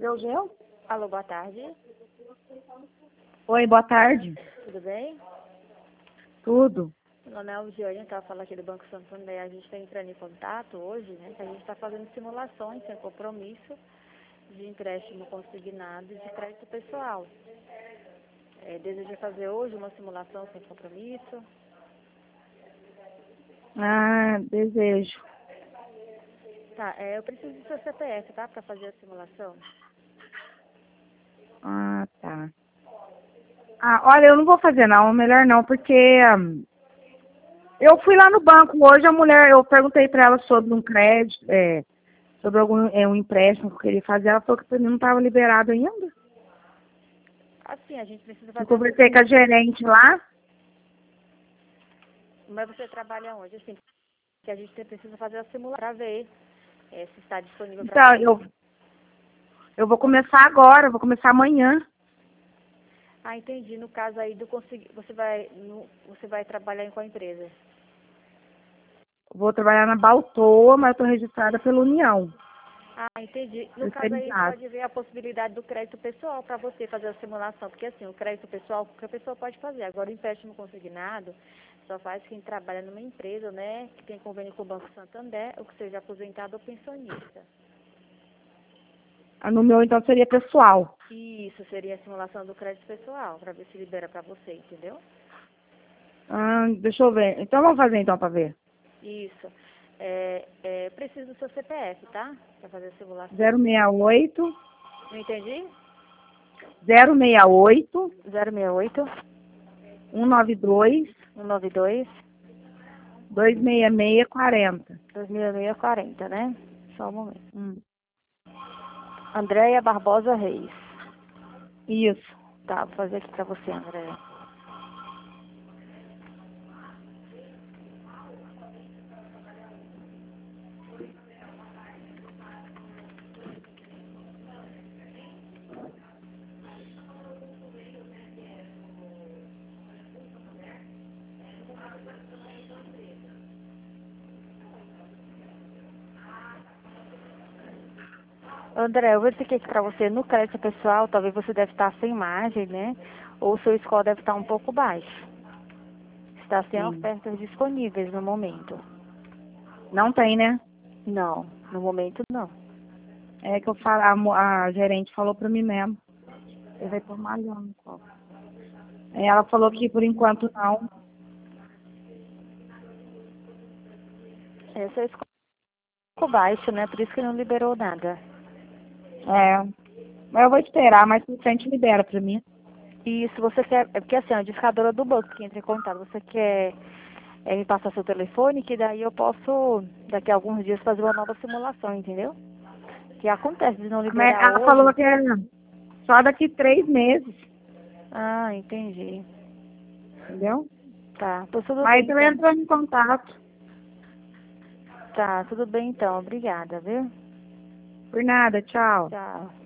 Eugeu? Alô, boa tarde. Oi, boa tarde. Tudo bem? Tudo. Meu nome é Algiane, estava falando aqui do Banco Santander. A gente está entrando em contato hoje, né? Que a gente está fazendo simulações sem compromisso de empréstimo consignado e de crédito pessoal. Deseja fazer hoje uma simulação sem compromisso? Ah, desejo. Tá, eu preciso do seu CPF, tá? Para fazer a simulação. Ah, tá. Ah, olha, eu não vou fazer não, melhor não, porque eu fui lá no banco hoje, a mulher, eu perguntei para ela sobre um crédito, sobre um empréstimo que eu queria fazer, ela falou que para mim não estava liberado ainda. Assim, a gente precisa Eu fazer... conversei com a gerente lá. Mas você trabalha onde? Assim, que a gente precisa fazer a simulação para ver se está disponível para Então, você. eu vou começar agora, eu vou começar amanhã. Ah, entendi. No caso aí você vai trabalhar em qual empresa? Vou trabalhar na Baltoa, mas eu estou registrada pela União. Ah, entendi. No caso aí Terceirizado. pode ver a possibilidade do crédito pessoal para você fazer a simulação, porque assim, o crédito pessoal qualquer pessoa pode fazer. Agora o empréstimo consignado só faz quem trabalha numa empresa, né, que tem convênio com o Banco Santander, ou que seja aposentado ou pensionista. No meu, então, seria pessoal. Isso seria a simulação do crédito pessoal, para ver se libera para você, entendeu? Ah, deixa eu ver. Então, vamos fazer então para ver. Isso. Preciso do seu CPF, tá? Para fazer a simulação. 068 Não entendi? 068 068 192 192 26640. 2640, né? Só um momento. Hum. Andréia Barbosa Reis. Isso. Tá, vou fazer aqui pra você, Andréia. André, eu verifiquei aqui pra você no crédito pessoal, talvez você deve estar sem margem, né? Ou o seu score deve estar um pouco baixo. Está sem Sim. ofertas disponíveis no momento. Não tem, né? Não, no momento não. É que eu falo, a gerente falou para mim mesmo. Ele vai tomar malhando no copo. Ela falou que por enquanto não. Seu score é um pouco baixo, né? Por isso que não liberou nada. É. Mas eu vou esperar, mas o frente libera para mim. E se você quer, é porque assim, a discadora do banco que entra em contato, você quer me passar seu telefone, que daí eu posso, daqui a alguns dias, fazer uma nova simulação, entendeu? Que acontece de não Mas liberar ela hoje. falou que é só daqui 3 meses, Ah, entendi. entendeu? Tá, tô tudo Mas bem eu então. entro em contato. Tá, tudo bem então. Obrigada, viu? Por nada, tchau. Tchau.